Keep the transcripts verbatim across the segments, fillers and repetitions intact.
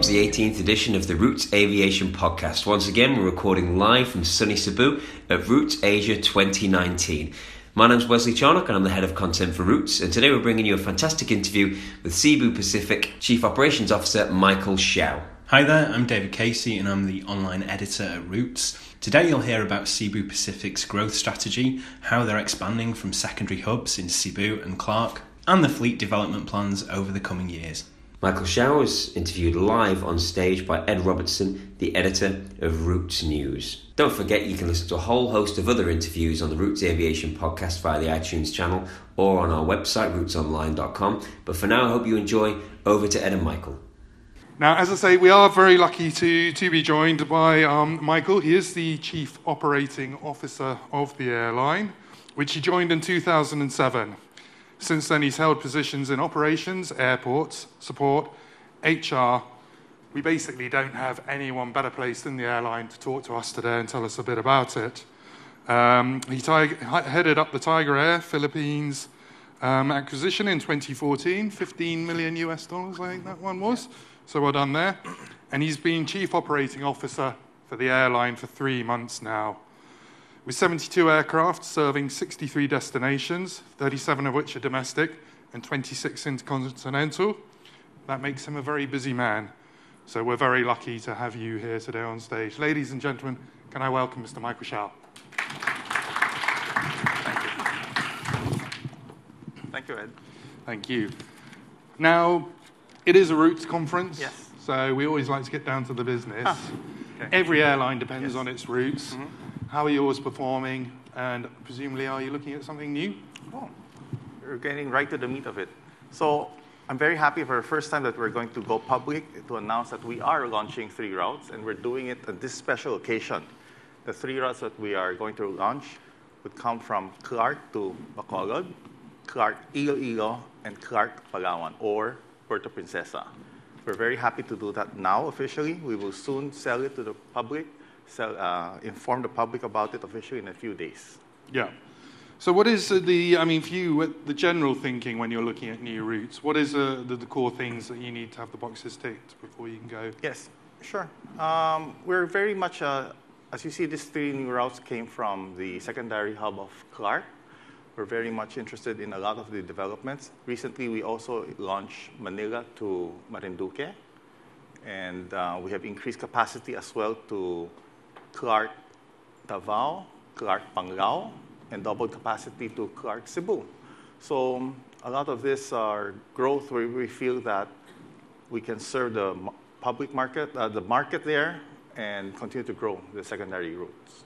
to the eighteenth edition of the Roots Aviation Podcast. Once again, we're recording live from sunny Cebu at Roots Asia twenty nineteen. My name's Wesley Charnock and I'm the head of content for Roots, and today we're bringing you a fantastic interview with Cebu Pacific Chief Operations Officer Michael Xiao. Hi there, I'm David Casey and I'm the online editor at Roots. Today you'll hear about Cebu Pacific's growth strategy, how they're expanding from secondary hubs in Cebu and Clark, and the fleet development plans over the coming years. Michael Xiao was interviewed live on stage by Ed Robertson, the editor of Roots News. Don't forget you can listen to a whole host of other interviews on the Roots Aviation Podcast via the iTunes channel or on our website, roots online dot com. But for now, I hope you enjoy. Over to Ed and Michael. Now, as I say, we are very lucky to, to be joined by um, Michael. He is the Chief Operating Officer of the airline, which he joined in two thousand seven. Since then, he's held positions in operations, airports, support, H R. We basically don't have anyone better placed in the airline to talk to us today and tell us a bit about it. Um, he tig- headed up the Tiger Air Philippines um, acquisition in twenty fourteen, fifteen million U S dollars, I think that one was. So well done there. And he's been Chief Operating Officer for the airline for three months now. With seventy-two aircraft serving sixty-three destinations, thirty-seven of which are domestic and twenty-six intercontinental, that makes him a very busy man. So we're very lucky to have you here today on stage. Ladies and gentlemen, can I welcome Mister Michael Xiao? Thank you. Thank you, Ed. Thank you. Now, it is a Roots conference, yes. So we always like to get down to the business. Ah, okay. Every airline depends yes. on its routes. Mm-hmm. How are yours performing? And presumably, are you looking at something new? Oh, we're getting right to the meat of it. So I'm very happy for the first time that we're going to go public to announce that we are launching three routes, and we're doing it on this special occasion. The three routes that we are going to launch would come from Clark to Bacolod, Clark Iloilo, and Clark Palawan, or Puerto Princesa. We're very happy to do that now officially. We will soon sell it to the public. Sell, uh, inform the public about it officially in a few days. Yeah. So what is the, I mean, for you, the general thinking when you're looking at new routes? What is uh, the, the core things that you need to have the boxes ticked before you can go? Yes, sure. Um, we're very much, uh, as you see, these three new routes came from the secondary hub of Clark. We're very much interested in a lot of the developments. Recently, we also launched Manila to Marinduque, and uh, we have increased capacity as well to Clark Davao, Clark Panglao, and doubled capacity to Clark Cebu. So um, a lot of this uh, growth, where we feel that we can serve the public market, uh, the market there, and continue to grow the secondary routes.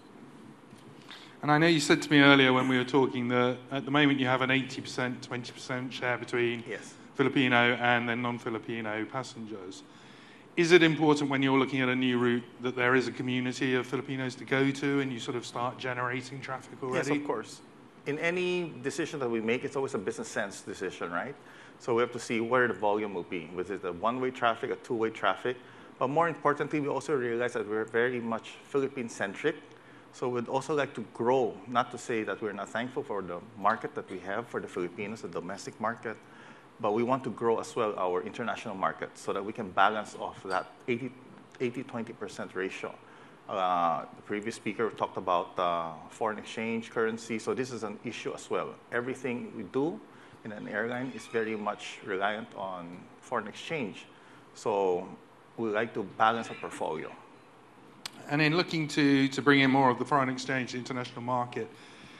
And I know you said to me earlier when we were talking that at the moment you have an eighty percent, twenty percent share between yes. Filipino and then non-Filipino passengers. Is it important when you're looking at a new route that there is a community of Filipinos to go to and you sort of start generating traffic already? Yes, of course. In any decision that we make, it's always a business sense decision, right? So we have to see where the volume will be. Was it a one-way traffic, a two-way traffic? But more importantly, we also realize that we're very much Philippine-centric. So we'd also like to grow, not to say that we're not thankful for the market that we have for the Filipinos, the domestic market, but we want to grow as well our international market so that we can balance off that eighty twenty percent ratio. Uh, the previous speaker talked about uh, foreign exchange, currency, so this is an issue as well. Everything we do in an airline is very much reliant on foreign exchange. So we like to balance our portfolio. And in looking to, to bring in more of the foreign exchange to the international market,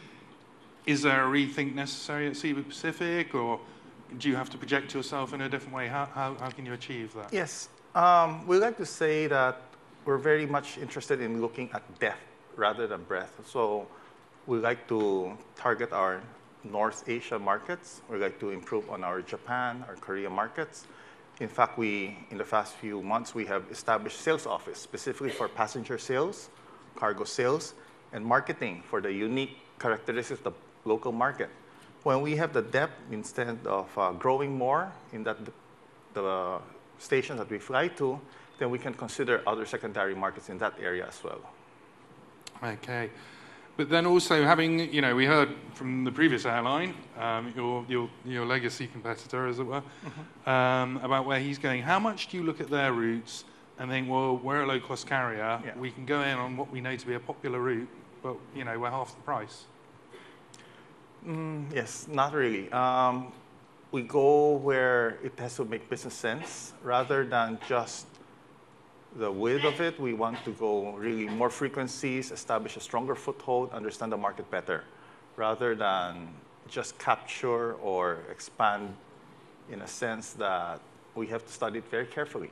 is there a rethink necessary at Cebu Pacific, or do you have to project yourself in a different way? How, how, how can you achieve that? Yes. Um, we like to say that we're very much interested in looking at depth rather than breadth. So we like to target our North Asia markets. We like to improve on our Japan, our Korea markets. In fact, we, in the past few months, we have established sales office specifically for passenger sales, cargo sales, and marketing for the unique characteristics of the local market. When we have the depth, instead of uh, growing more in that the, the stations that we fly to, then we can consider other secondary markets in that area as well. Okay. But then also having, you know, we heard from the previous airline, um, your, your your legacy competitor, as it were, mm-hmm. um, about where he's going. How much do you look at their routes and think, well, we're a low-cost carrier, yeah. we can go in on what we know to be a popular route, but, you know, we're half the price? Mm, yes, not really. Um, we go where it has to make business sense rather than just the width of it. We want to go really more frequencies, establish a stronger foothold, understand the market better, rather than just capture or expand in a sense that we have to study it very carefully.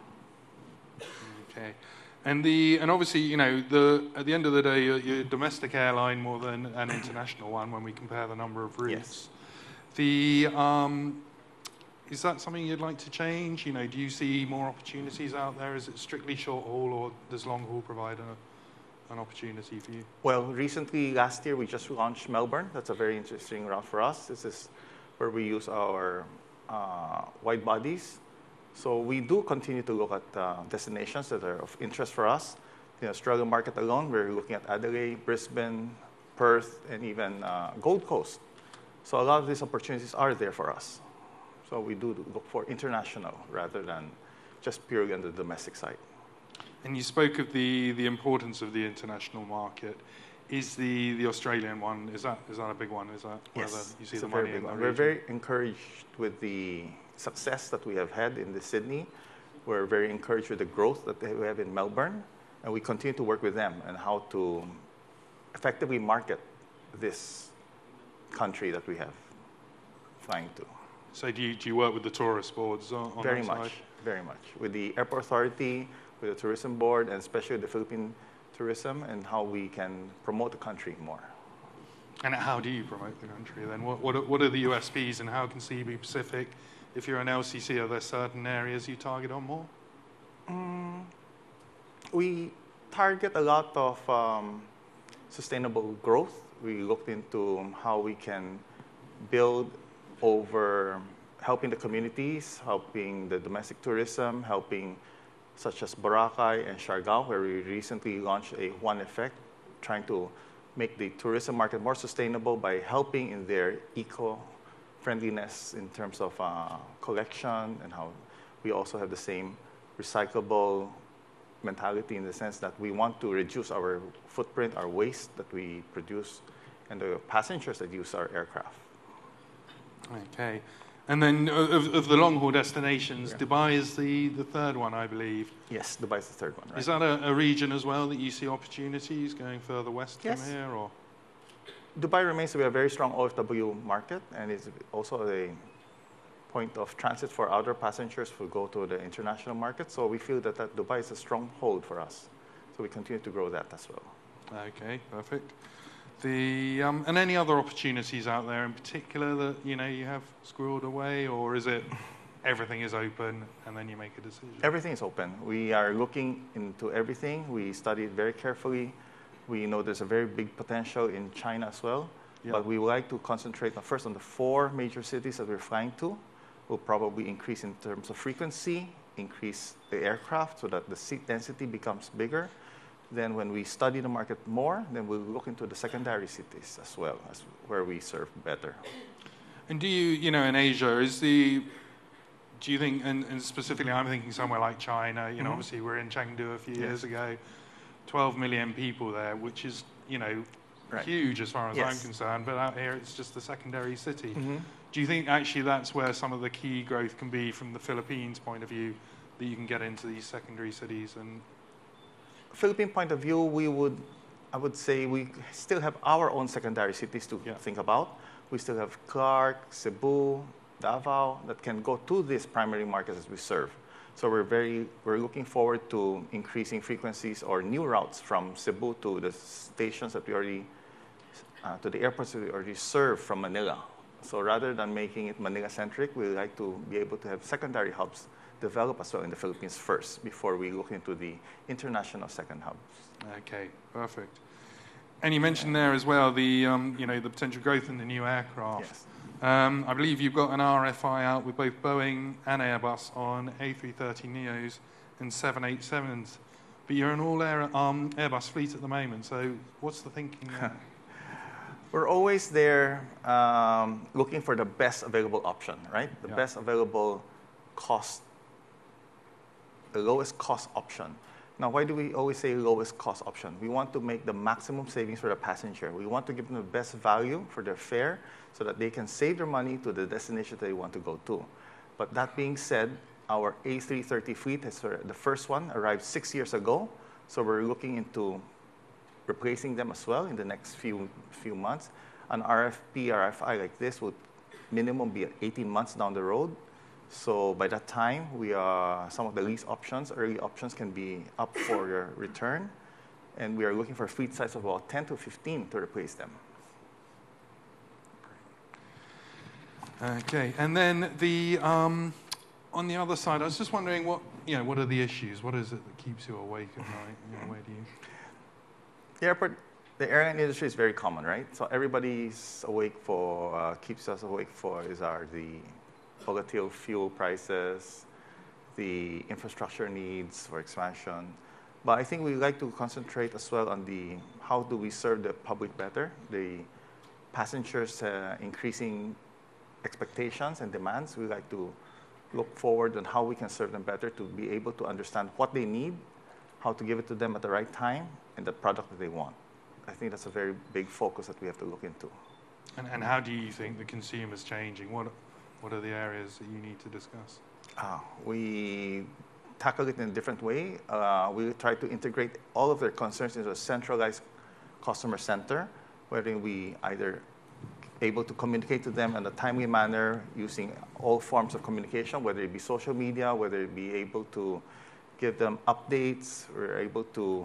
Okay. And the and obviously, you know, the at the end of the day, you're, you're a domestic airline more than an international one when we compare the number of routes. Yes. The um, is that something you'd like to change? You know, do you see more opportunities out there? Is it strictly short haul, or does long haul provide a, an opportunity for you? Well, recently, last year, we just launched Melbourne. That's a very interesting route for us. This is where we use our uh, wide bodies. So we do continue to look at uh, destinations that are of interest for us. In the Australian market alone, we're looking at Adelaide, Brisbane, Perth, and even uh, Gold Coast. So a lot of these opportunities are there for us. So we do look for international rather than just purely on the domestic side. And you spoke of the, the importance of the international market. Is the, the Australian one, is that is that a big one? Is that where yes, the, you see it's the a money very big in the one. region? We're very encouraged with the success that we have had in the Sydney. We're very encouraged with the growth that we have in Melbourne. And we continue to work with them on how to effectively market this country that we have flying to. So do you, do you work with the tourist boards on, on Very that much, side? very much. With the airport authority, with the tourism board, and especially the Philippine tourism, and how we can promote the country more. And how do you promote the country then? What, what, are, what are the U S Ps, and how can Cebu Pacific, if you're an L C C, are there certain areas you target on more? Mm, we target a lot of um, sustainable growth. We looked into how we can build over helping the communities, helping the domestic tourism, helping such as Boracay and Siargao, where we recently launched a One Effect, trying to make the tourism market more sustainable by helping in their eco-friendliness in terms of uh, collection, and how we also have the same recyclable mentality in the sense that we want to reduce our footprint, our waste that we produce, and the passengers that use our aircraft. Okay. And then of, of the long-haul destinations, Yeah. Dubai is the, the third one, I believe. Yes, Dubai is the third one, right? Is that a, a region as well that you see opportunities going further west Yes. from here? Or? Dubai remains to be a very strong O F W market, and is also a point of transit for other passengers who go to the international market. So we feel that, that Dubai is a stronghold for us. So we continue to grow that as well. Okay, perfect. The um, and any other opportunities out there in particular that you know you have squirreled away, or is it everything is open and then you make a decision? Everything is open. We are looking into everything. We study it very carefully. We know there's a very big potential in China as well. Yeah. But we would like to concentrate on, first on the four major cities that we're flying to. We'll probably increase in terms of frequency, increase the aircraft so that the seat density becomes bigger. Then when we study the market more, then we'll look into the secondary cities as well, as where we serve better. And do you, you know, in Asia, is the, do you think, and, and specifically I'm thinking somewhere like China, you know, Mm-hmm. obviously we were in Chengdu a few Yes. years ago, twelve million people there, which is, you know, Right. huge as far as Yes. I'm concerned, but out here it's just the secondary city. Mm-hmm. Do you think actually that's where some of the key growth can be from the Philippines point of view, that you can get into these secondary cities? And Philippine point of view, we would, I would say we still have our own secondary cities to Yeah. think about. We still have Clark, Cebu, Davao that can go to these primary markets as we serve. So we're very, we're looking forward to increasing frequencies or new routes from Cebu to the stations that we already, uh, to the airports that we already serve from Manila. So rather than making it Manila-centric, we like to be able to have secondary hubs develop as well in the Philippines first before we look into the international second hubs. okay, perfect. And you mentioned there as well the, um, you know, the potential growth in the new aircraft. Yes. Um, I believe you've got an R F I out with both Boeing and Airbus on A three thirty neos and seven eighty-sevens But you're an all-air um, Airbus fleet at the moment, so what's the thinking there? We're always there um, looking for the best available option, right? The Yeah. best available cost, the lowest cost option. Now, why do we always say lowest cost option? We want to make the maximum savings for the passenger. We want to give them the best value for their fare so that they can save their money to the destination they want to go to. But that being said, our A three thirty fleet, has, the first one, arrived six years ago. So we're looking into replacing them as well in the next few few months. An R F P, R F I like this would minimum be eighteen months down the road. So by that time, we are, some of the lease options, early options can be up for your return. And we are looking for a fleet size of about ten to fifteen to replace them. Okay, and then the um, on the other side, I was just wondering what you know. What are the issues? What is it that keeps you awake at night? You know, where do you? The airport, the airline industry is very common, right? So everybody's awake for, uh, keeps us awake for is our the volatile fuel prices, the infrastructure needs for expansion. But I think we like to concentrate as well on the how do we serve the public better, the passengers uh, increasing expectations and demands. We like to look forward on how we can serve them better to be able to understand what they need, how to give it to them at the right time, and the product that they want. I think that's a very big focus that we have to look into. And, and how do you think the consumer's changing? What what are the areas that you need to discuss? Uh, we tackle it in a different way. Uh, we try to integrate all of their concerns into a centralized customer center, wherein we either able to communicate to them in a timely manner using all forms of communication, whether it be social media, whether it be able to give them updates. We're able to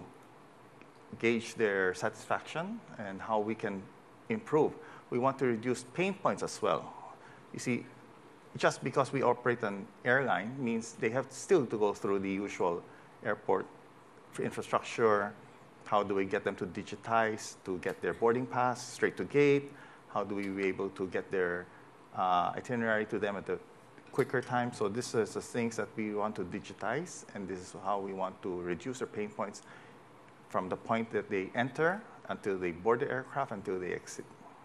gauge their satisfaction and how we can improve. We want to reduce pain points as well. You see, just because we operate an airline means they have still to go through the usual airport infrastructure. How do we get them to digitize, to get their boarding pass straight to gate? How do we be able to get their uh, itinerary to them at a quicker time? So this is the things that we want to digitize, and this is how we want to reduce their pain points from the point that they enter until they board the aircraft, until they exit.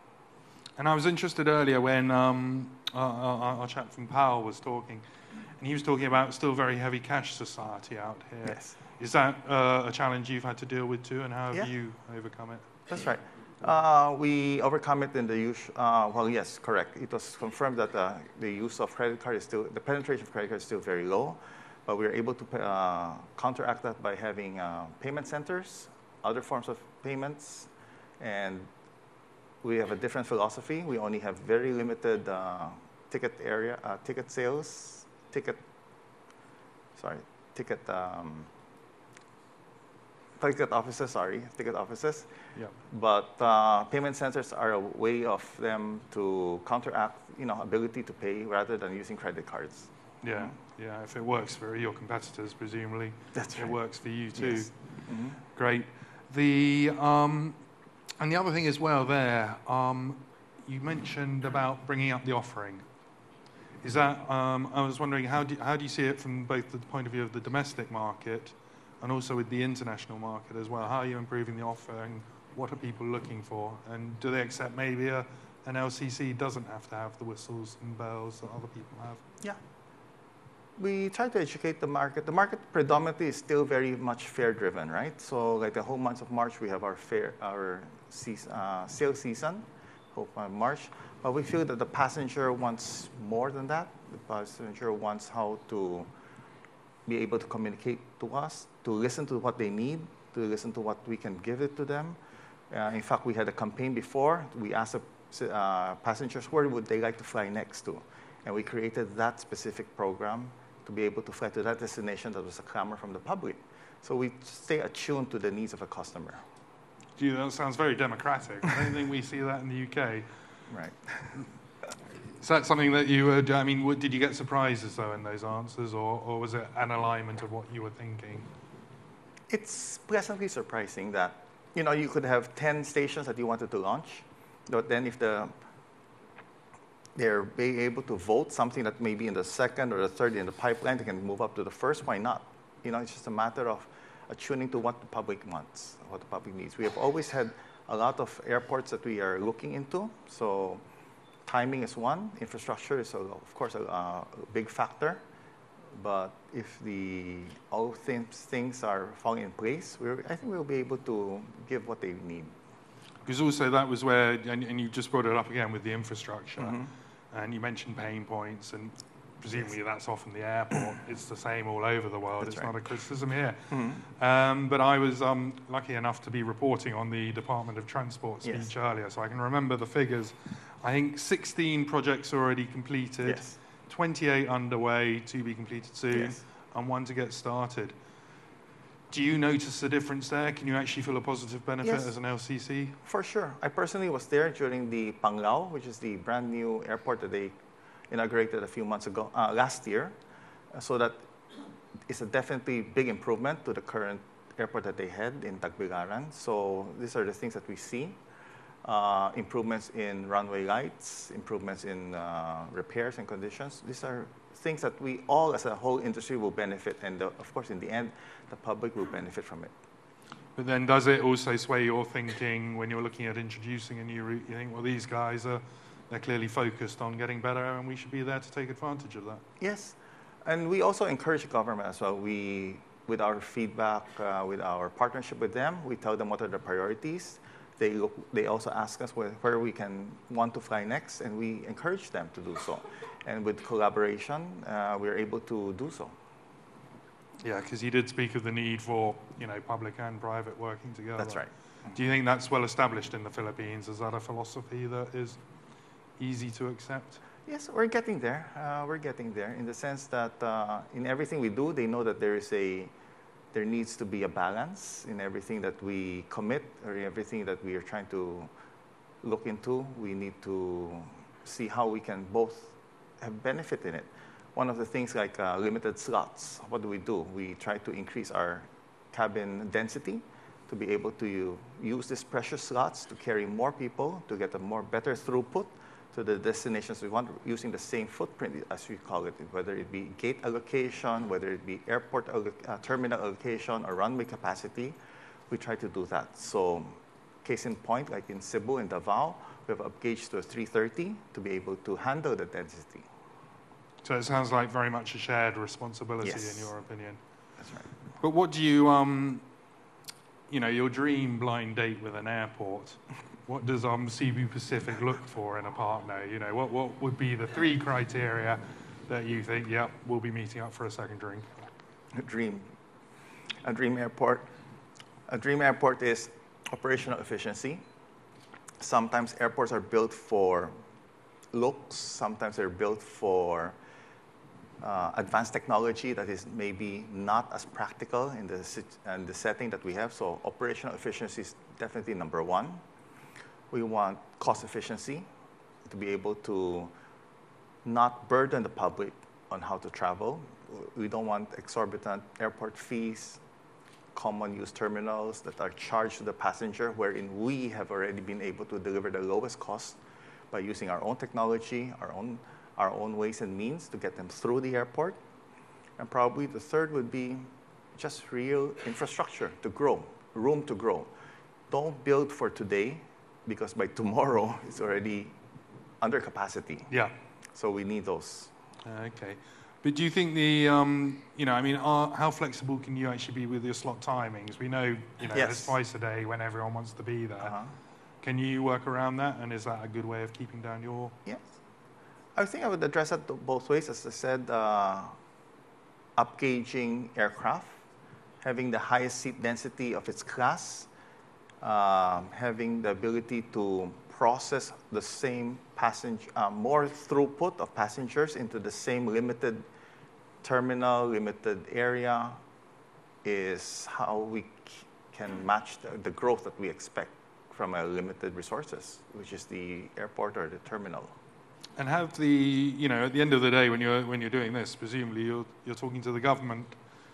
And I was interested earlier when um, our, our, our chap from Powell was talking, and he was talking about still very heavy cash society out here. Yes. Is that uh, a challenge you've had to deal with too, and how have Yeah. you overcome it? That's right. Uh, we overcome it in the use. Uh, well, yes, correct. It was confirmed that uh, the use of credit card is still, the penetration of credit card is still very low, but we are able to uh, counteract that by having uh, payment centers, other forms of payments, and we have a different philosophy. We only have very limited uh, ticket area, uh, ticket sales, ticket, sorry, ticket. Um, Ticket offices, sorry, ticket offices. Yeah. But uh, payment centers are a way of them to counteract, you know, ability to pay rather than using credit cards. Yeah, yeah. If it works for your competitors, presumably That's it right. works for you too. Yes. Mm-hmm. Great. The um, and the other thing as well there, um, you mentioned about bringing up the offering. Is that um, I was wondering how do how do you see it from both the point of view of the domestic market and also with the international market as well? How are you improving the offering? What are people looking for? And do they accept maybe a, an L C C doesn't have to have the whistles and bells that other people have? Yeah. We try to educate the market. The market predominantly is still very much fare-driven, right? So like the whole month of March, we have our fair, our season, uh, sales season, whole month of March. But we feel that the passenger wants more than that. The passenger wants how to be able to communicate to us, to listen to what they need, to listen to what we can give it to them. Uh, in fact, we had a campaign before. We asked the uh, passengers where would they like to fly next to. And we created that specific program to be able to fly to that destination that was a clamor from the public. So we stay attuned to the needs of a customer. Gee, that sounds very democratic. I don't think we see that in the U K. Right. Is that something that you would, I mean, did you get surprises, though, in those answers, or, or was it an alignment of what you were thinking? It's pleasantly surprising that, you know, you could have ten stations that you wanted to launch, but then if the they're being able to vote something that may be in the second or the third in the pipeline, they can move up to the first, why not? You know, it's just a matter of attuning to what the public wants, what the public needs. We have always had a lot of airports that we are looking into. So timing is one. Infrastructure is, a, of course, a, a big factor. But if the all things, things are falling in place, we're, I think we'll be able to give what they need. Because also that was where, and, and you just brought it up again with the infrastructure, Mhm. and you mentioned pain points, and presumably that's often the airport. It's the same all over the world. That's it's right. not a criticism here. Mhm. Um, but I was um, lucky enough to be reporting on the Department of Transport speech Yes. earlier, so I can remember the figures. I think sixteen projects already completed, Yes. twenty-eight underway to be completed soon, Yes. and one to get started. Do you notice a difference there? Can you actually feel a positive benefit Yes. as an L C C? For sure. I personally was there during the Panglao, which is the brand new airport that they inaugurated a few months ago, uh, last year. Uh, so that is a definitely big improvement to the current airport that they had in Tagbilaran. So these are the things that we see. Uh, improvements in runway lights, improvements in uh, repairs and conditions. These are things that we all as a whole industry will benefit. And the, of course, in the end, the public will benefit from it. But then does it also sway your thinking when you're looking at introducing a new route? You think, well, these guys are, they're clearly focused on getting better and we should be there to take advantage of that. Yes, and we also encourage the government as well. We, with our feedback, uh, with our partnership with them, we tell them what are the priorities. They, look, they also ask us where, where we can want to fly next, and we encourage them to do so. And with collaboration, uh, we're able to do so. Yeah, because you did speak of the need for, you know, public and private working together. That's right. Do you think that's well established in the Philippines? Is that a philosophy that is easy to accept? Yes, we're getting there. Uh, we're getting there in the sense that uh, in everything we do, they know that there is a, there needs to be a balance in everything that we commit or everything that we are trying to look into. We need to see how we can both have benefit in it. One of the things like uh, limited slots, what do we do? We try to increase our cabin density to be able to use these precious slots to carry more people, to get a more better throughput to the destinations we want, using the same footprint, as we call it, whether it be gate allocation, whether it be airport alloc uh, terminal allocation or runway capacity. We try to do that. So case in point, like in Cebu and Davao, we have upgauged to a three thirty to be able to handle the density. So it sounds like very much a shared responsibility Yes. in your opinion. That's right. But what do you, um, you know, your dream blind date with an airport, what does um, Cebu Pacific look for in a partner? You know, what, what would be the three criteria that you think, yep, we'll be meeting up for a second drink? A dream. A dream airport. A dream airport is operational efficiency. Sometimes airports are built for looks. Sometimes they're built for uh, advanced technology that is maybe not as practical in the, sit- in the setting that we have. So operational efficiency is definitely number one. We want cost efficiency to be able to not burden the public on how to travel. We don't want exorbitant airport fees, common use terminals that are charged to the passenger, wherein we have already been able to deliver the lowest cost by using our own technology, our own, our own ways and means to get them through the airport. And probably the third would be just real infrastructure to grow, room to grow. Don't build for today, because by tomorrow it's already under capacity. Yeah. So we need those. Okay. But do you think the, um, you know, I mean, are, how flexible can you actually be with your slot timings? We know, you know, Yes. there's twice a day when everyone wants to be there. Uh-huh. Can you work around that? And is that a good way of keeping down your... Yes. I think I would address it both ways. As I said, uh, upgauging aircraft, having the highest seat density of its class, um, having the ability to process the same passenger, uh, more throughput of passengers into the same limited terminal, limited area, is how we c- can match the, the growth that we expect from a limited resources, which is the airport or the terminal. And have the, you know, at the end of the day, when you're when you're doing this, presumably you're you're talking to the government.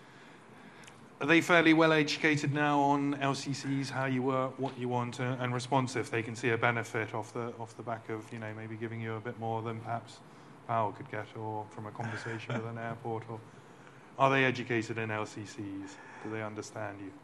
Are they fairly well educated now on L C Cs, how you work, what you want, uh, and responsive? They can see a benefit off the off the back of, you know, maybe giving you a bit more than perhaps Powell could get, or from a conversation with an airport, or. Are they educated in L C Cs? Do they understand you?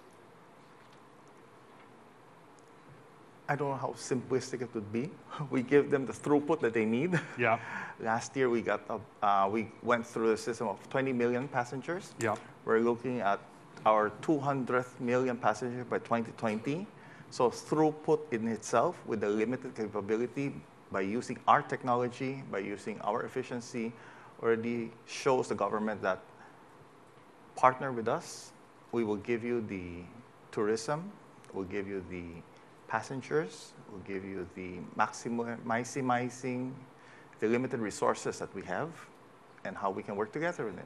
I don't know how simplistic it would be. We give them the throughput that they need. Yeah. Last year we got uh, we went through a system of twenty million passengers. Yeah. We're looking at our two hundredth million passengers by twenty twenty. So throughput in itself, with the limited capability, by using our technology, by using our efficiency, already shows the government that partner with us. We will give you the tourism. We'll give you the passengers. We'll give you the maximum, maximizing the limited resources that we have and how we can work together in it.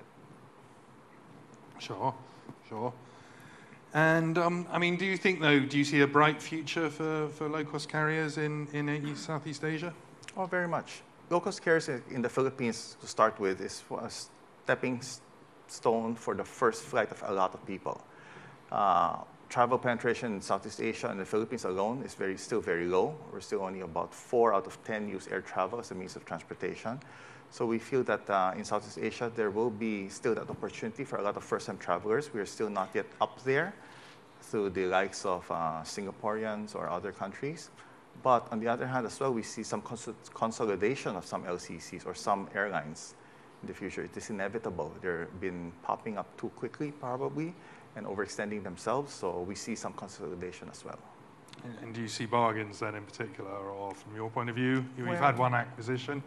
Sure, sure. And, um, I mean, do you think, though, do you see a bright future for, for low-cost carriers in, in East, Southeast Asia? Oh, very much. Low-cost carriers in the Philippines, to start with, is a stepping stone for the first flight of a lot of people. Uh, travel penetration in Southeast Asia and the Philippines alone is very, still very low. We're still only about four out of ten use air travel as a means of transportation. So we feel that uh, in Southeast Asia, there will be still that opportunity for a lot of first-time travelers. We are still not yet up there through the likes of uh, Singaporeans or other countries. But on the other hand as well, we see some cons consolidation of some L C Cs or some airlines in the future. It is inevitable. They've been popping up too quickly, probably, and overextending themselves. So we see some consolidation as well. And, and do you see bargains then in particular, or from your point of view? You've Well, had one acquisition.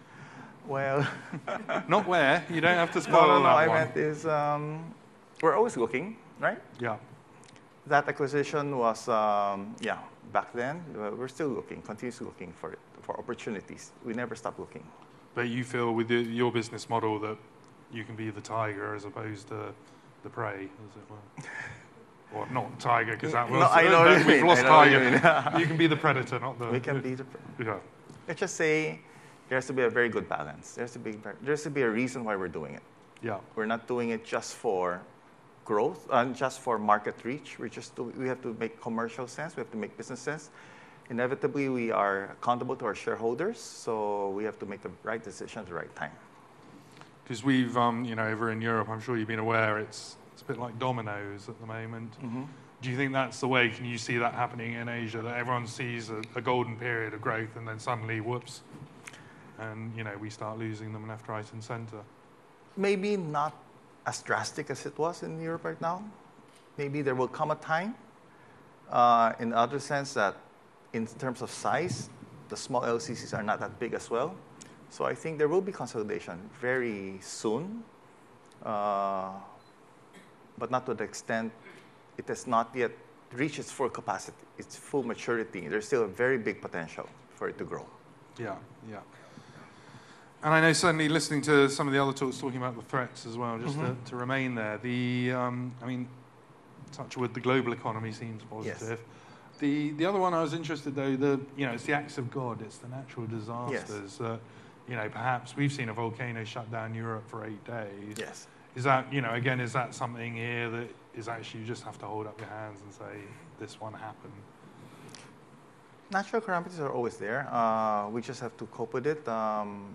Well, Not where. You don't have to spoil no, no, no. that I one. meant is um, we're always looking, right? Yeah. That acquisition was, um, yeah, back then. uh, We're still looking, continuously looking for it, for opportunities. We never stop looking. But you feel with the, your business model that you can be the tiger as opposed to the prey, as it were. Or not tiger, because that was... No, I know uh, what you we've mean. lost I know what you tiger. mean. You can be the predator, not the... We can be the. Yeah. Let's just say there has to be a very good balance. There has to be there has to be a reason why we're doing it. Yeah. We're not doing it just for growth and just for market reach. We just do, we have to make commercial sense. We have to make business sense. Inevitably, we are accountable to our shareholders, so we have to make the right decision at the right time. Because we've, um, you know, over in Europe, I'm sure you've been aware, it's, it's a bit like dominoes at the moment. Mm-hmm. Do you think that's the way? Can you see that happening in Asia, that everyone sees a, a golden period of growth and then suddenly, whoops, and, you know, we start losing them left, right, and centre? Maybe not as drastic as it was in Europe right now. Maybe there will come a time, uh, in the other sense that in terms of size, the small L C Cs are not that big as well. So I think there will be consolidation very soon, uh, but not to the extent it has not yet reached its full capacity, its full maturity. There's still a very big potential for it to grow. Yeah, yeah. And I know certainly listening to some of the other talks talking about the threats as well, just Mm-hmm. to, to remain there. The, um, I mean, touch wood, the global economy seems positive. Yes. The the other one I was interested though, the you know, it's the acts of God, it's the natural disasters that, you know, perhaps we've seen a volcano shut down Europe for eight days. Yes. Is that, you know, again, is that something here that is actually you just have to hold up your hands and say, this one happened? Natural calamities are always there. Uh, we just have to cope with it. Um,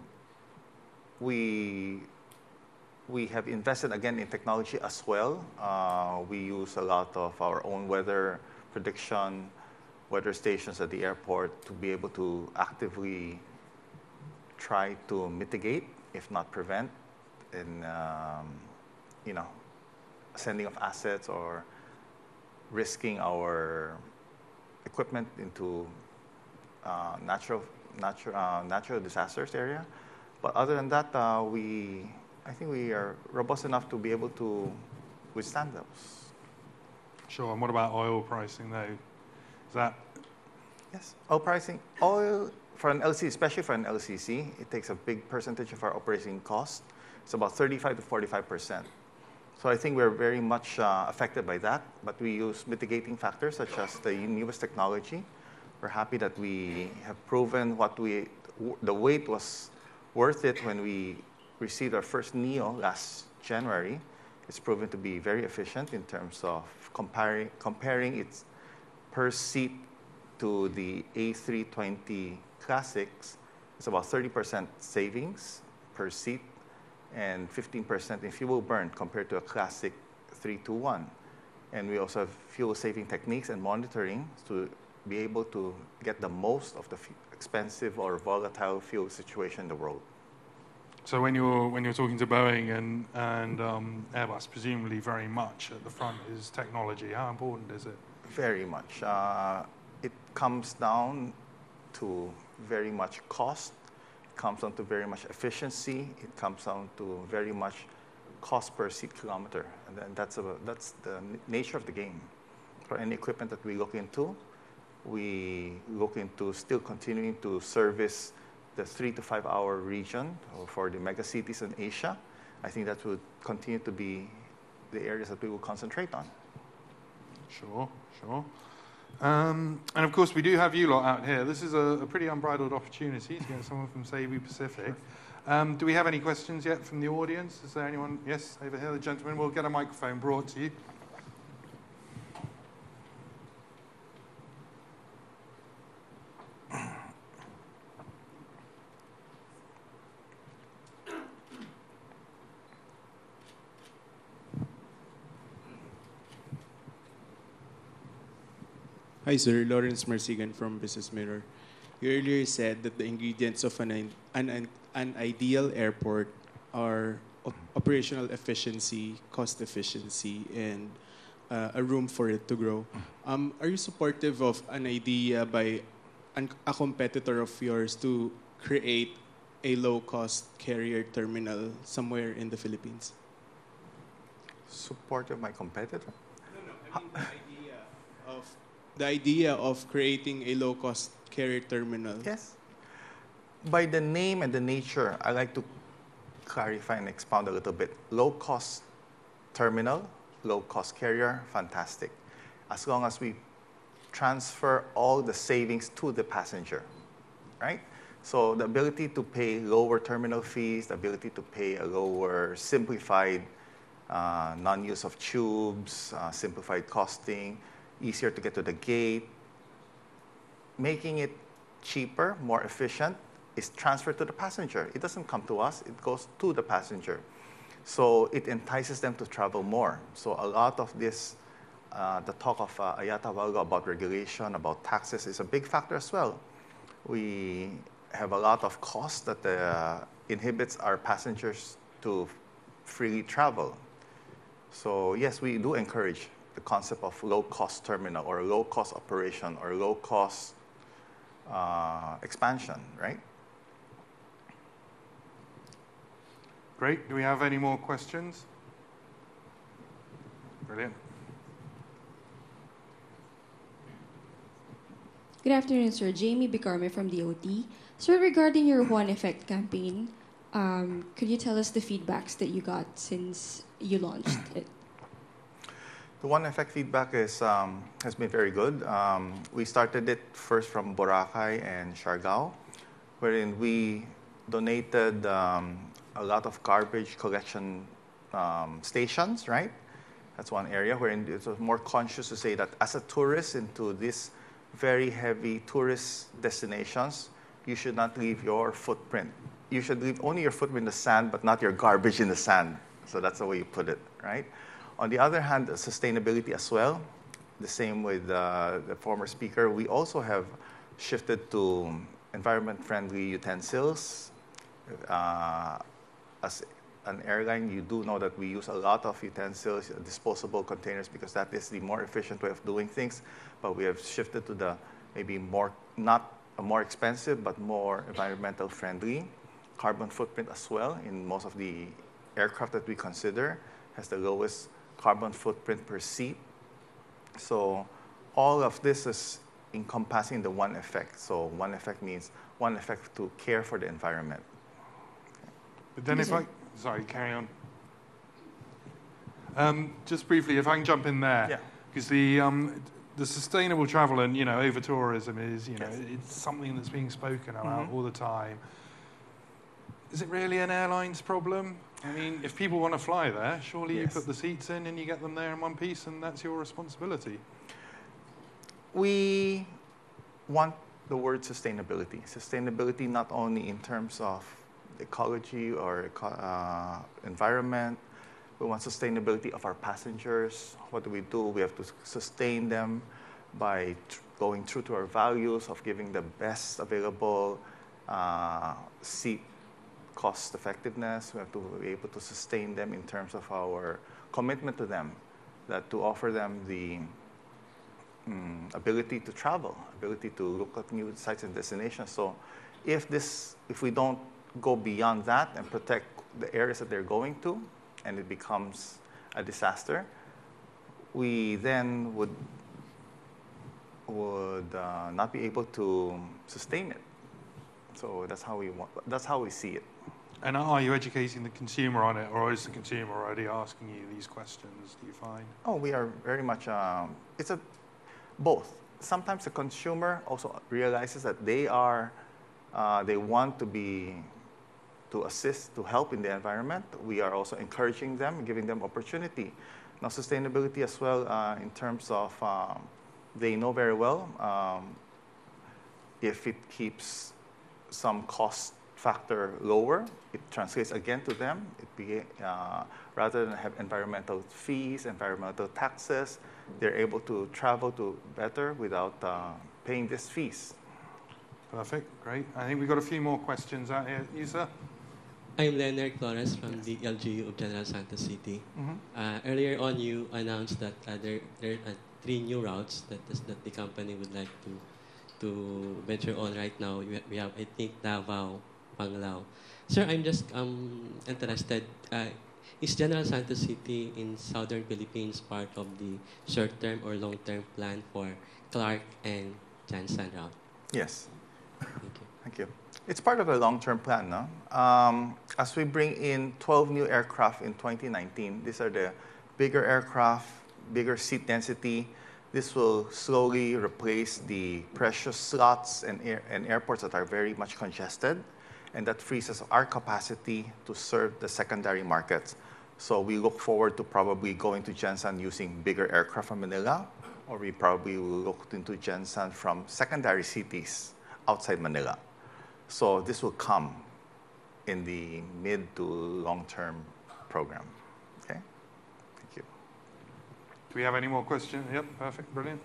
we we have invested again in technology as well. Uh, we use a lot of our own weather prediction, weather stations at the airport to be able to actively try to mitigate, if not prevent, in um, you know, sending of assets or risking our equipment into uh, natural natural uh, natural disasters area. But other than that, uh, we I think we are robust enough to be able to withstand those. Sure, and what about oil pricing though? Is that... Yes, oil pricing, oil for an L C C, especially for an L C C, it takes a big percentage of our operating cost. It's about thirty-five to forty-five percent. So I think we're very much uh, affected by that, but we use mitigating factors such as the newest technology. We're happy that we have proven what we, the wait was worth it when we received our first NEO last January. It's proven to be very efficient in terms of comparing, comparing its per seat to the A three twenty Classics. It's about thirty percent savings per seat. and fifteen percent in fuel burn compared to a classic three two one. And we also have fuel-saving techniques and monitoring to be able to get the most of the f- expensive or volatile fuel situation in the world. So when you're when you're talking to Boeing and and um, Airbus, presumably very much at the front is technology. How important is it? Very much. Uh, it comes down to very much cost. It comes down to very much efficiency. It comes down to very much cost per seat kilometer, and then that's a, that's the n- nature of the game. For any equipment that we look into, we look into still continuing to service the three to five hour region for the mega cities in Asia. I think that will continue to be the areas that we will concentrate on. Sure, sure. Um, and of course, we do have you lot out here. This is a, a pretty unbridled opportunity to get someone from Cebu Pacific. Um, do we have any questions yet from the audience? Is there anyone? Yes, over here, the gentleman. We'll get a microphone brought to you. Hi, sir. Lawrence Marsigan from Business Mirror. You earlier said that the ingredients of an, an, an, an ideal airport are op- operational efficiency, cost efficiency, and uh, a room for it to grow. Um, are you supportive of an idea by an, a competitor of yours to create a low-cost carrier terminal somewhere in the Philippines? Support of my competitor? No, no. I mean the idea of the idea of creating a low-cost carrier terminal. Yes. By the name and the nature, I like to clarify and expound a little bit. Low-cost terminal, low-cost carrier, fantastic. As long as we transfer all the savings to the passenger, right? So the ability to pay lower terminal fees, the ability to pay a lower simplified uh, non-use of tubes, uh, simplified costing, easier to get to the gate, making it cheaper, more efficient, is transferred to the passenger. It doesn't come to us, it goes to the passenger. So it entices them to travel more. So a lot of this, uh, the talk of uh, Ayata Walgo about regulation, about taxes, is a big factor as well. We have a lot of costs that uh, inhibits our passengers to freely travel. So yes, we do encourage the concept of low-cost terminal or low-cost operation or low-cost uh, expansion, right? Great. Do we have any more questions? Brilliant. Good afternoon, sir. Jamie Bicarme from D O T. Sir, regarding your One Effect campaign, um, could you tell us the feedbacks that you got since you launched it? The One Effect feedback is, um, has been very good. Um, we started it first from Boracay and Siargao, wherein we donated um, a lot of garbage collection um, stations, right? That's one area wherein it was more conscious to say that as a tourist into these very heavy tourist destinations, you should not leave your footprint. You should leave only your footprint in the sand, but not your garbage in the sand. So that's the way you put it, right? On the other hand, sustainability as well. The same with uh, the former speaker. We also have shifted to environment-friendly utensils. Uh, as an airline, you do know that we use a lot of utensils, disposable containers, because that is the more efficient way of doing things. But we have shifted to the maybe more, not a more expensive, but more environmental friendly. Carbon footprint as well in most of the aircraft that we consider has the lowest carbon footprint per seat. So all of this is encompassing the One Effect. So One Effect means One Effect to care for the environment. But then if I, sorry, carry on. Um, just briefly, if I can jump in there. Yeah. Because the, um, the sustainable travel and, you know, over-tourism is, you know, Yes. it's something that's being spoken about Mhm. all the time. Is it really an airline's problem? I mean, if people want to fly there, surely you Yes. put the seats in and you get them there in one piece, and that's your responsibility. We want the word sustainability. Sustainability not only in terms of ecology or eco- uh, environment. We want sustainability of our passengers. What do we do? We have to sustain them by tr- going true to our values of giving the best available uh, seat cost effectiveness. We have to be able to sustain them in terms of our commitment to them, that to offer them the um, ability to travel, ability to look at new sites and destinations. So if this, if we don't go beyond that and protect the areas that they're going to, and it becomes a disaster, we then would would uh, not be able to sustain it. So that's how we want, that's how we see it. And are you educating the consumer on it, or is the consumer already asking you these questions, do you find? Oh, we are very much, um, it's a both. Sometimes the consumer also realizes that they are, uh, they want to be, to assist, to help in the environment. We are also encouraging them, giving them opportunity. Now, sustainability as well, uh, in terms of, um, they know very well um, if it keeps some cost factor lower, it translates again to them. It be, uh, rather than have environmental fees, environmental taxes, they're able to travel to better without uh, paying these fees. Perfect, great. I think we've got a few more questions out here. You, sir? I'm Leonard Flores from the L G U of General Santos City. Mm-hmm. Uh, earlier on, you announced that uh, there, there are three new routes that, is, that the company would like to to venture on right now. We we have, I think, Davao, Panglao. Sir, I'm just um, interested. Uh, is General Santos City in southern Philippines part of the short-term or long-term plan for Clark and Jansan route? Yes. Thank you. Thank you. It's part of a long-term plan, no? Um, as we bring in twelve new aircraft in twenty nineteen, these are the bigger aircraft, bigger seat density. This will slowly replace the precious slots and, air, and airports that are very much congested, and that frees us our capacity to serve the secondary markets. So we look forward to probably going to Jensan using bigger aircraft from Manila, or we probably will look into Jensan from secondary cities outside Manila. So this will come in the mid to long-term program. Okay? Thank you. Do we have any more questions? Yep, perfect, brilliant.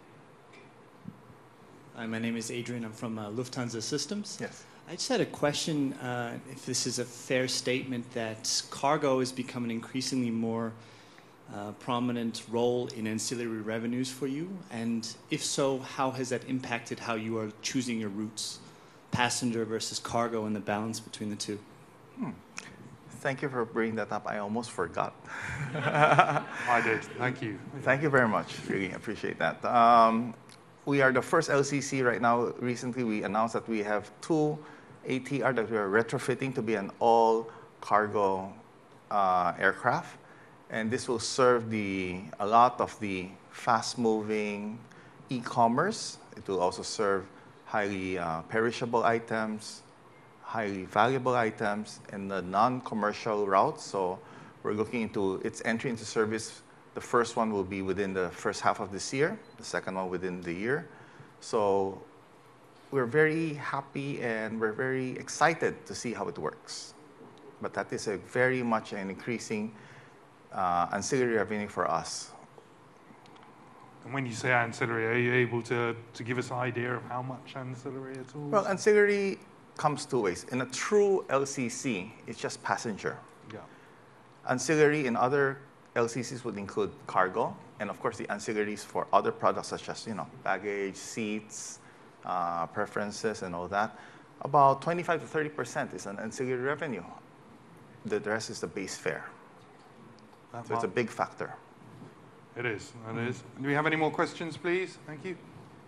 Hi, my name is Adrian. I'm from uh, Lufthansa Systems. Yes. I just had a question, uh, if this is a fair statement that cargo is becoming an increasingly more uh, prominent role in ancillary revenues for you, and if so, how has that impacted how you are choosing your routes, passenger versus cargo, and the balance between the two? Hmm. Thank you for bringing that up. I almost forgot. I did, thank you. Thank you very much. Really appreciate that. Um, we are the first L C C right now. Recently, we announced that we have two A T R that we are retrofitting to be an all-cargo uh, aircraft. And this will serve the, a lot of the fast-moving e-commerce. It will also serve highly uh, perishable items, highly valuable items, and the non-commercial routes. So we're looking into its entry into service. The first one will be within the first half of this year, the second one within the year. So we're very happy and we're very excited to see how it works. But that is a very much an increasing uh, ancillary revenue for us. And when you say ancillary, are you able to, to give us an idea of how much ancillary at all? Well, ancillary comes two ways. In a true L C C, it's just passenger. Yeah. Ancillary in other L C Cs would include cargo, and of course the ancillaries for other products such as, you know, baggage, seats, uh, preferences, and all that. About twenty-five to thirty percent is an ancillary revenue. The rest is the base fare. That So it's a part- big factor. It is, it is. Do we have any more questions, please? Thank you.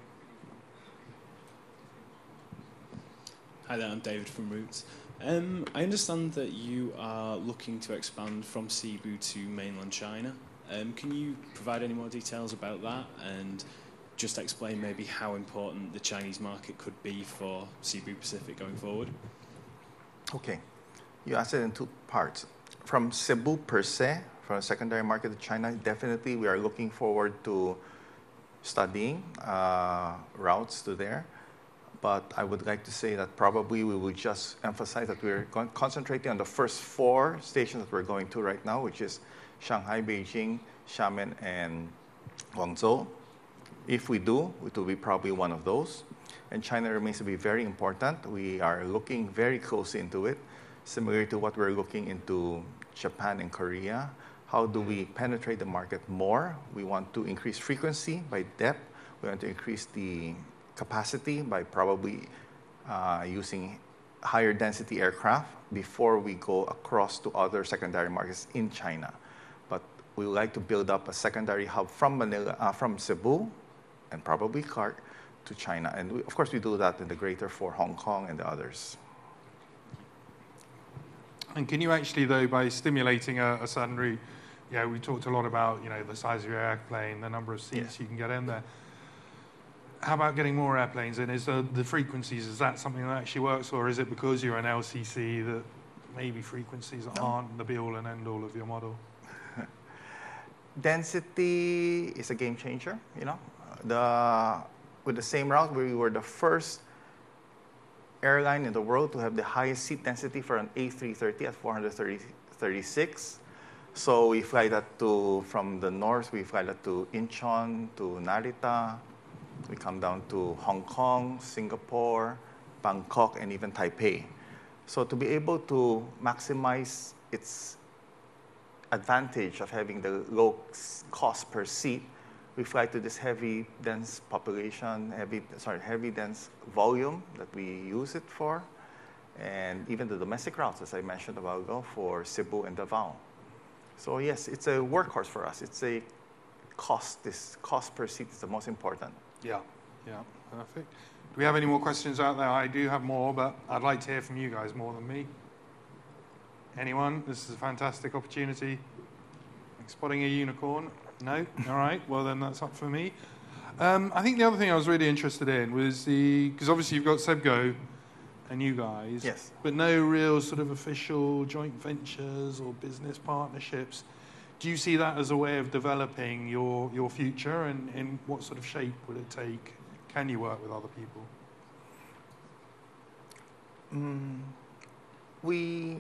Hi there, I'm David from Roots. Um, I understand that you are looking to expand from Cebu to mainland China. Um, can you provide any more details about that and just explain maybe how important the Chinese market could be for Cebu Pacific going forward? Okay. You asked it in two parts. From Cebu per se, from a secondary market to China, definitely we are looking forward to studying uh, routes to there. But I would like to say that probably we will just emphasize that we're con- concentrating on the first four stations that we're going to right now, which is Shanghai, Beijing, Xiamen, and Guangzhou. If we do, it will be probably one of those. And China remains to be very important. We are looking very closely into it, similar to what we're looking into Japan and Korea. How do we penetrate the market more? We want to increase frequency by depth. We want to increase the capacity by probably uh, using higher density aircraft before we go across to other secondary markets in China. But we would like to build up a secondary hub from Manila, uh, from Cebu, and probably Clark, to China. And we, of course, we do that in the greater for Hong Kong and the others. And can you actually, though, by stimulating a, a certain route, yeah, we talked a lot about, you know, the size of your airplane, the number of seats Yeah. you can get in there. How about getting more airplanes in? Is the, the frequencies, is that something that actually works, or is it because you're an L C C that maybe frequencies No. aren't the be-all and end-all of your model? Density is a game changer, you know. The, with the same route, we were the first airline in the world to have the highest seat density for an A three thirty at four hundred thirty-six. So we fly that to, from the north, we fly that to Incheon, to Narita. We come down to Hong Kong, Singapore, Bangkok, and even Taipei. So to be able to maximize its advantage of having the low cost per seat, we fly to this heavy, dense population, heavy, sorry, heavy, dense volume that we use it for, and even the domestic routes, as I mentioned a while ago, for Cebu and Davao. So yes, it's a workhorse for us. It's a cost. This cost per seat is the most important. Yeah, yeah, perfect. Do we have any more questions out there? I do have more, but I'd like to hear from you guys more than me. Anyone? This is a fantastic opportunity. Like spotting a unicorn? No? All right, well then that's up for me. Um, I think the other thing I was really interested in was the, because obviously you've got SebGo and you guys, Yes. but no real sort of official joint ventures or business partnerships. Do you see that as a way of developing your, your future, and in what sort of shape would it take? Can you work with other people? Mm, we,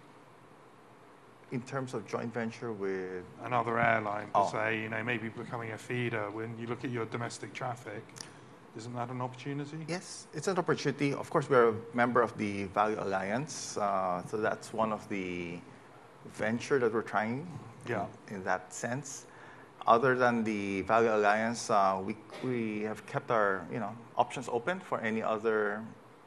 in terms of joint venture with Another airline, per Oh. se, you know, maybe becoming a feeder. When you look at your domestic traffic, isn't that an opportunity? Yes, it's an opportunity. Of course, we're a member of the Value Alliance, uh, so that's one of the venture that we're trying. Yeah. In that sense, other than the Value Alliance, uh, we we have kept our you know options open for any other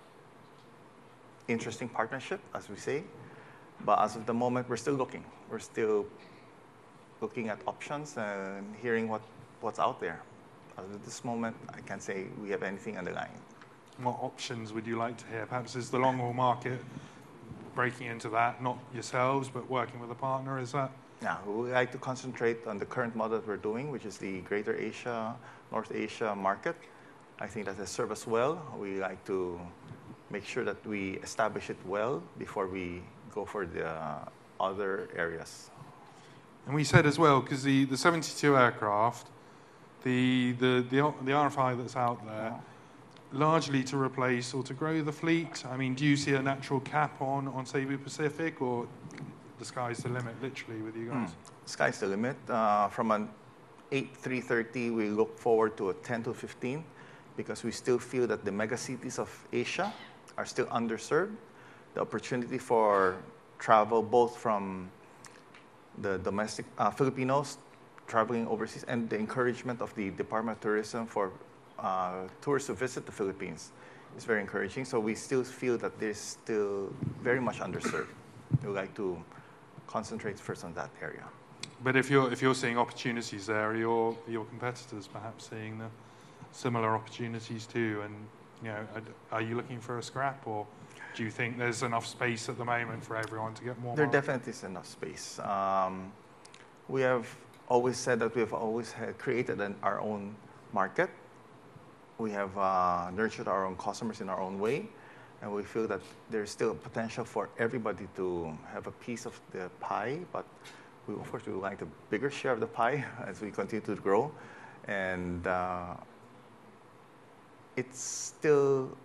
interesting partnership, as we say. But as of the moment, we're still looking. We're still looking at options and hearing what what's out there. At this moment, I can't say we have anything on the line. What options would you like to hear? Perhaps is the long haul market breaking into that, not yourselves, but working with a partner? Is that? Yeah, we would like to concentrate on the current model that we're doing, which is the Greater Asia, North Asia market. I think that has served us well. We like to make sure that we establish it well before we go for the uh, other areas. And we said as well, because the, the seventy-two aircraft, the, the, the, the R F I that's out there, largely to replace or to grow the fleet. I mean, do you see a natural cap on, on Cebu Pacific, or the sky's the limit, literally, with you guys? Mm. Sky's the limit. Uh, from an eight three thirty, we look forward to a ten to fifteen, because we still feel that the mega cities of Asia are still underserved. The opportunity for travel, both from the domestic uh, Filipinos traveling overseas, and the encouragement of the Department of Tourism for uh, tourists to visit the Philippines, is very encouraging. So we still feel that there's still very much underserved. We would like to concentrate first on that area. But if you're if you're seeing opportunities there, are your your competitors perhaps seeing the similar opportunities too? And you know, are you looking for a scrap, or do you think there's enough space at the moment for everyone to get more? There market? definitely is enough space. Um, we have always said that we have always had created an, our own market. We have uh, nurtured our own customers in our own way. And we feel that there's still potential for everybody to have a piece of the pie, but we, of course, we would like a bigger share of the pie as we continue to grow. And uh, it's still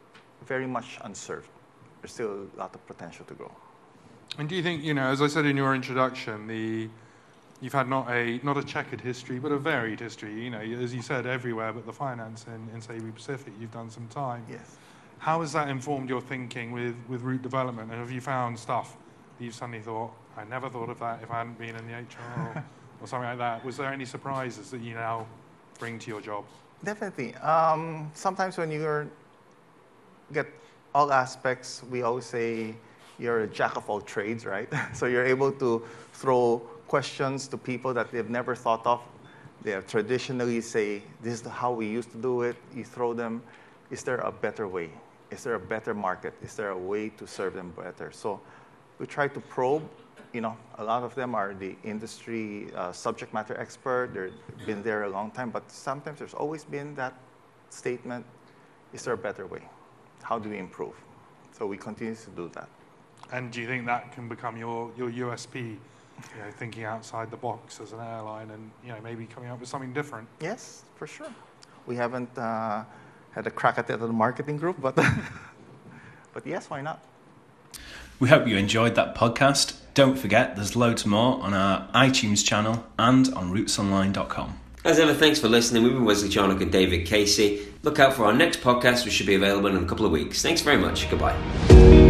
very much unserved. There's still a lot of potential to grow. And do you think, you know, as I said in your introduction, the you've had not a not a checkered history, but a varied history. You know, as you said, everywhere but the finance in, in Cebu Pacific, you've done some time. Yes. How has that informed your thinking with, with route development? And have you found stuff that you've suddenly thought, I never thought of that if I hadn't been in the H R or, or something like that? Was there any surprises that you now bring to your job? Definitely. Um, sometimes when you get all aspects, we always say you're a jack of all trades, right? So you're able to throw questions to people that they've never thought of. They have traditionally say, this is how we used to do it. You throw them, is there a better way? Is there a better market? Is there a way to serve them better? So we try to probe. You know, a lot of them are the industry uh, subject matter expert. They've been there a long time, but sometimes there's always been that statement, is there a better way? How do we improve? So we continue to do that. And do you think that can become your, your U S P, you know, thinking outside the box as an airline and, you know, maybe coming up with something different? Yes, for sure. We haven't uh, had a crack at it in the marketing group, but, but yes, why not? We hope you enjoyed that podcast. Don't forget, there's loads more on our iTunes channel and on roots online dot com. As ever, thanks for listening. We've been Wesley Charnock and David Casey. Look out for our next podcast, which should be available in a couple of weeks. Thanks very much. Goodbye.